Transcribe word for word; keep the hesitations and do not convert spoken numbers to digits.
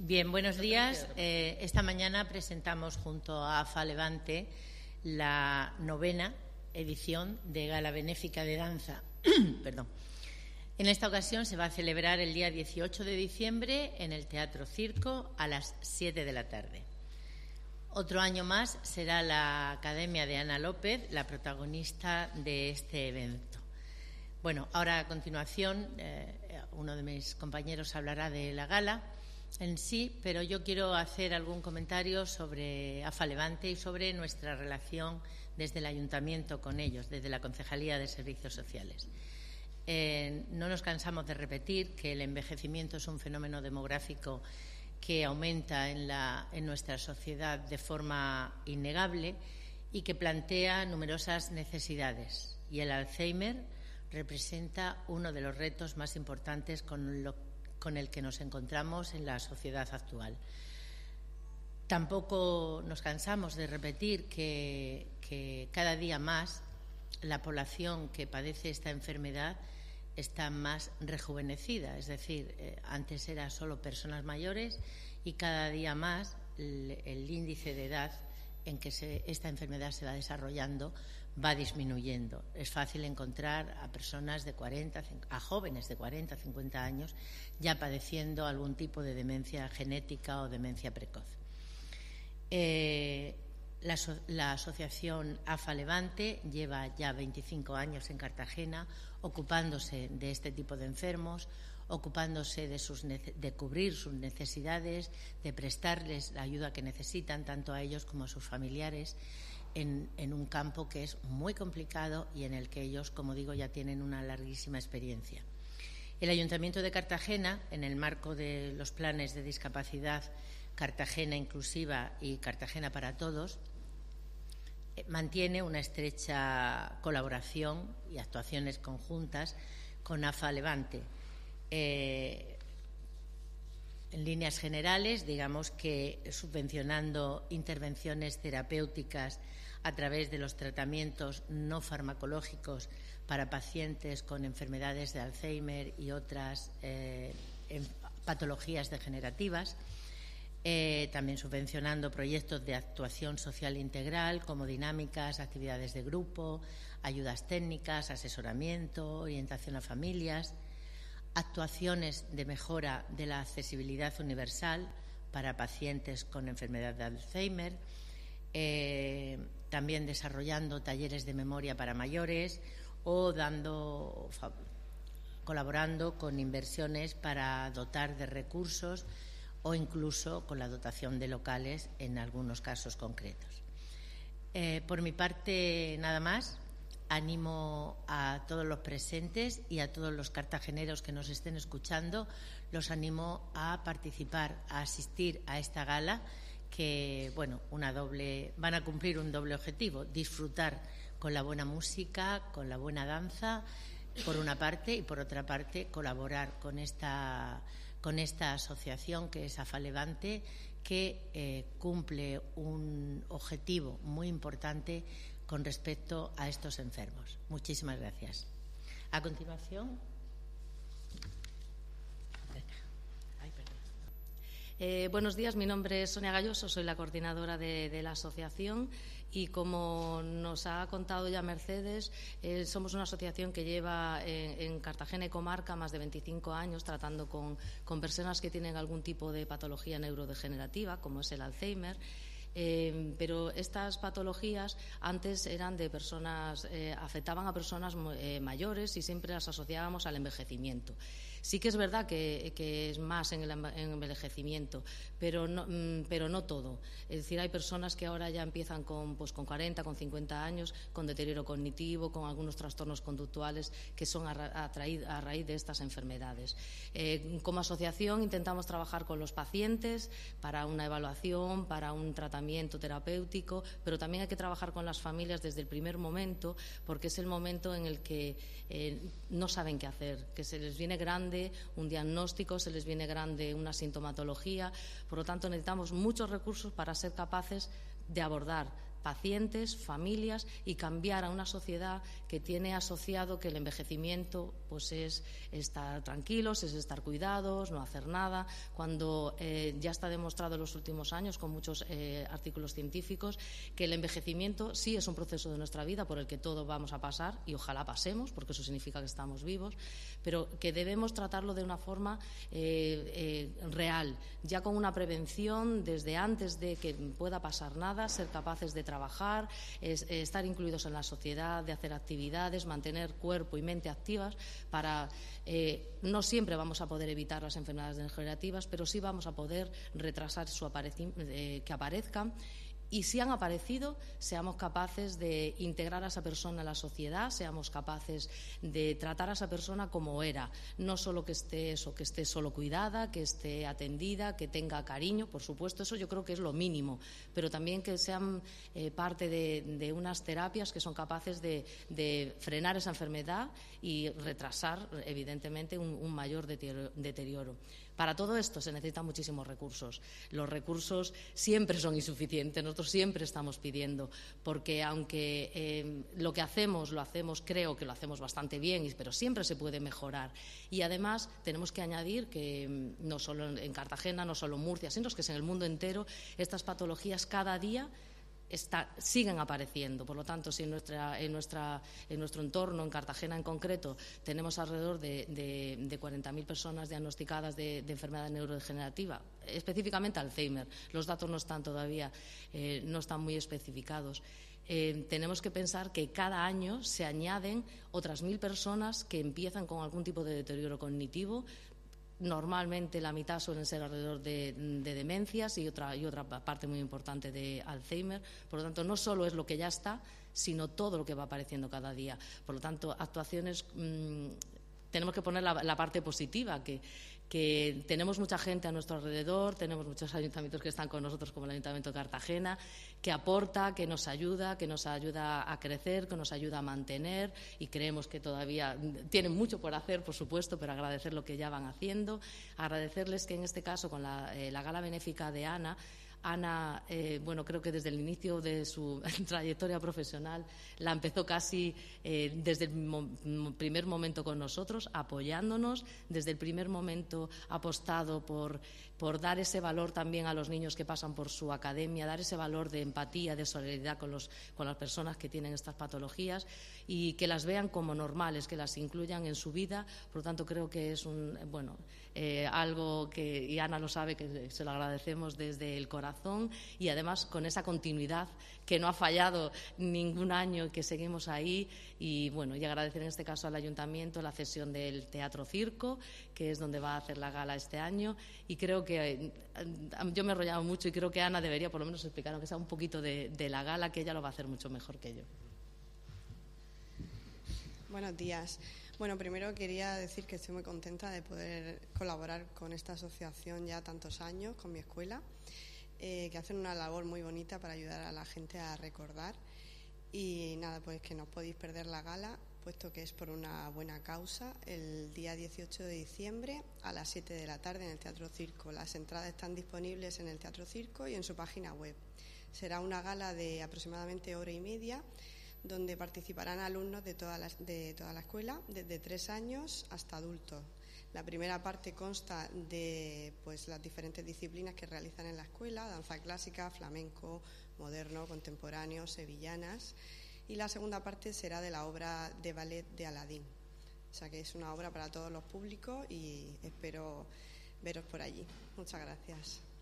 Bien, buenos días. Eh, esta mañana presentamos junto a AFA Levante la novena edición de Gala Benéfica de Danza. Perdón. En esta ocasión se va a celebrar el día dieciocho de diciembre en el Teatro Circo a las siete de la tarde. Otro año más será la Academia de Ana López la protagonista de este evento. Bueno, ahora a continuación eh, uno de mis compañeros hablará de la gala en sí, pero yo quiero hacer algún comentario sobre AFA Levante y sobre nuestra relación desde el Ayuntamiento con ellos, desde la Concejalía de Servicios Sociales. Eh, no nos cansamos de repetir que el envejecimiento es un fenómeno demográfico que aumenta en, la, en nuestra sociedad de forma innegable y que plantea numerosas necesidades. Y el Alzheimer representa uno de los retos más importantes con, lo, con el que nos encontramos en la sociedad actual. Tampoco nos cansamos de repetir que, que cada día más la población que padece esta enfermedad está más rejuvenecida, es decir, eh, antes era solo personas mayores y cada día más el, el índice de edad en que se, esta enfermedad se va desarrollando va disminuyendo. Es fácil encontrar a personas de cuarenta, a jóvenes de cuarenta, cincuenta años ya padeciendo algún tipo de demencia genética o demencia precoz. Eh, la, la asociación AFA Levante lleva ya veinticinco años en Cartagena ocupándose de este tipo de enfermos, ocupándose de, sus, de cubrir sus necesidades, de prestarles la ayuda que necesitan, tanto a ellos como a sus familiares, en, en un campo que es muy complicado y en el que ellos, como digo, ya tienen una larguísima experiencia. El Ayuntamiento de Cartagena, en el marco de los planes de discapacidad Cartagena Inclusiva y Cartagena para Todos, mantiene una estrecha colaboración y actuaciones conjuntas con AFA Levante. Eh, en líneas generales, digamos que subvencionando intervenciones terapéuticas a través de los tratamientos no farmacológicos para pacientes con enfermedades de Alzheimer y otras eh, patologías degenerativas. Eh, también subvencionando proyectos de actuación social integral como dinámicas, actividades de grupo, ayudas técnicas, asesoramiento, orientación a familias, actuaciones de mejora de la accesibilidad universal para pacientes con enfermedad de Alzheimer, eh, también desarrollando talleres de memoria para mayores o dando, colaborando con inversiones para dotar de recursos o incluso con la dotación de locales en algunos casos concretos. Eh, por mi parte, nada más. Animo a todos los presentes y a todos los cartageneros que nos estén escuchando, los animo a participar, a asistir a esta gala que, bueno, una doble, van a cumplir un doble objetivo: disfrutar con la buena música, con la buena danza, por una parte, y por otra parte, colaborar con esta con esta asociación que es AFA Levante, que eh, cumple un objetivo muy importante con respecto a estos enfermos. Muchísimas gracias. A continuación. Ay, perdón. Eh, buenos días, mi nombre es Sonia Galloso, soy la coordinadora de, de la asociación y, como nos ha contado ya Mercedes, eh, somos una asociación que lleva en, en Cartagena y comarca más de veinticinco años tratando con, con personas que tienen algún tipo de patología neurodegenerativa, como es el Alzheimer. Eh, pero estas patologías antes eran de personas, eh, afectaban a personas eh, mayores y siempre las asociábamos al envejecimiento. Sí que es verdad que, que es más en el envejecimiento, pero no, pero no todo. Es decir, hay personas que ahora ya empiezan con, pues, con cuarenta, con cincuenta años, con deterioro cognitivo, con algunos trastornos conductuales que son a, a, a raíz de estas enfermedades. Eh, como asociación intentamos trabajar con los pacientes para una evaluación, para un tratamiento terapéutico, pero también hay que trabajar con las familias desde el primer momento, porque es el momento en el que eh, no saben qué hacer, que se les viene grande un diagnóstico, se les viene grande una sintomatología. Por lo tanto, necesitamos muchos recursos para ser capaces de abordar pacientes, familias y cambiar a una sociedad que tiene asociado que el envejecimiento pues es estar tranquilos, es estar cuidados, no hacer nada, cuando eh, ya está demostrado en los últimos años con muchos eh, artículos científicos que el envejecimiento sí es un proceso de nuestra vida por el que todos vamos a pasar y ojalá pasemos, porque eso significa que estamos vivos, pero que debemos tratarlo de una forma eh, eh, real, ya con una prevención desde antes de que pueda pasar nada, ser capaces de trabajar, es, eh, estar incluidos en la sociedad, de hacer actividades, mantener cuerpo y mente activas para... Eh, no siempre vamos a poder evitar las enfermedades degenerativas, pero sí vamos a poder retrasar su apareci- eh, que aparezcan. Y si han aparecido, seamos capaces de integrar a esa persona en la sociedad, seamos capaces de tratar a esa persona como era, no solo que esté eso, que esté solo cuidada, que esté atendida, que tenga cariño, por supuesto, eso yo creo que es lo mínimo, pero también que sean eh, parte de, de unas terapias que son capaces de, de frenar esa enfermedad y retrasar, evidentemente, un, un mayor deterioro. Para todo esto se necesitan muchísimos recursos. Los recursos siempre son insuficientes, nosotros siempre estamos pidiendo, porque aunque eh, lo que hacemos, lo hacemos, creo que lo hacemos bastante bien, pero siempre se puede mejorar. Y además tenemos que añadir que no solo en Cartagena, no solo en Murcia, sino que es en el mundo entero, estas patologías cada día Está, siguen apareciendo. Por lo tanto, si en, nuestra, en, nuestra, en nuestro entorno, en Cartagena en concreto, tenemos alrededor de, de, de cuarenta mil personas diagnosticadas de, de enfermedad neurodegenerativa, específicamente Alzheimer, los datos no están todavía, eh, no están muy especificados. Eh, tenemos que pensar que cada año se añaden otras mil personas que empiezan con algún tipo de deterioro cognitivo. Normalmente la mitad suelen ser alrededor de, de demencias y otra, y otra parte muy importante de Alzheimer. Por lo tanto, no solo es lo que ya está, sino todo lo que va apareciendo cada día. Por lo tanto, actuaciones, mmm, tenemos que poner la, la parte positiva, que, que tenemos mucha gente a nuestro alrededor, tenemos muchos ayuntamientos que están con nosotros, como el Ayuntamiento de Cartagena, que aporta, que nos ayuda, que nos ayuda a crecer, que nos ayuda a mantener, y creemos que todavía tienen mucho por hacer, por supuesto, pero agradecer lo que ya van haciendo. Agradecerles que en este caso, con la, eh, la gala benéfica de Ana, Ana, eh, bueno, creo que desde el inicio de su trayectoria profesional la empezó casi eh, desde el mo primer momento con nosotros, apoyándonos, desde el primer momento ha apostado por, por dar ese valor también a los niños que pasan por su academia, dar ese valor de empatía, de solidaridad con, los, con las personas que tienen estas patologías y que las vean como normales, que las incluyan en su vida. Por lo tanto, creo que es un, bueno, eh, algo que, y Ana lo sabe, que se lo agradecemos desde el corazón, y además con esa continuidad que no ha fallado ningún año, que seguimos ahí. Y bueno, y agradecer en este caso al Ayuntamiento la cesión del Teatro Circo, que es donde va a hacer la gala este año, y creo que eh, yo me he enrollado mucho y creo que Ana debería por lo menos explicar, aunque sea un poquito de, de la gala, que ella lo va a hacer mucho mejor que yo. Buenos días. Bueno, primero quería decir que estoy muy contenta de poder colaborar con esta asociación ya tantos años, con mi escuela, eh, que hacen una labor muy bonita para ayudar a la gente a recordar. Y nada, pues que no os podéis perder la gala, puesto que es por una buena causa, el día dieciocho de diciembre a las siete de la tarde en el Teatro Circo. Las entradas están disponibles en el Teatro Circo y en su página web. Será una gala de aproximadamente hora y media, donde participarán alumnos de toda la, de toda la escuela, desde tres años hasta adultos. La primera parte consta de pues, las diferentes disciplinas que realizan en la escuela: danza clásica, flamenco, moderno, contemporáneo, sevillanas. Y la segunda parte será de la obra de ballet de Aladín. O sea que es una obra para todos los públicos y espero veros por allí. Muchas gracias.